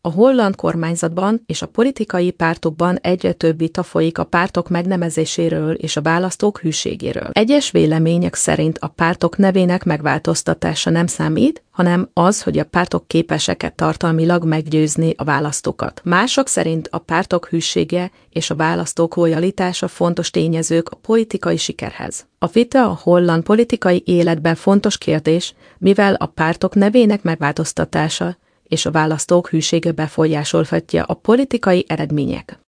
A holland kormányzatban és a politikai pártokban egyre több vita folyik a pártok megnevezéséről és a választók hűségéről. Egyes vélemények szerint a pártok nevének megváltoztatása nem számít, hanem az, hogy a pártok képesek tartalmilag meggyőzni a választókat. Mások szerint a pártok hűsége és a választók lojalitása fontos tényezők a politikai sikerhez. A vita a holland politikai életben fontos kérdés, mivel a pártok nevének megváltoztatása és a választók hűsége befolyásolhatja a politikai eredmények.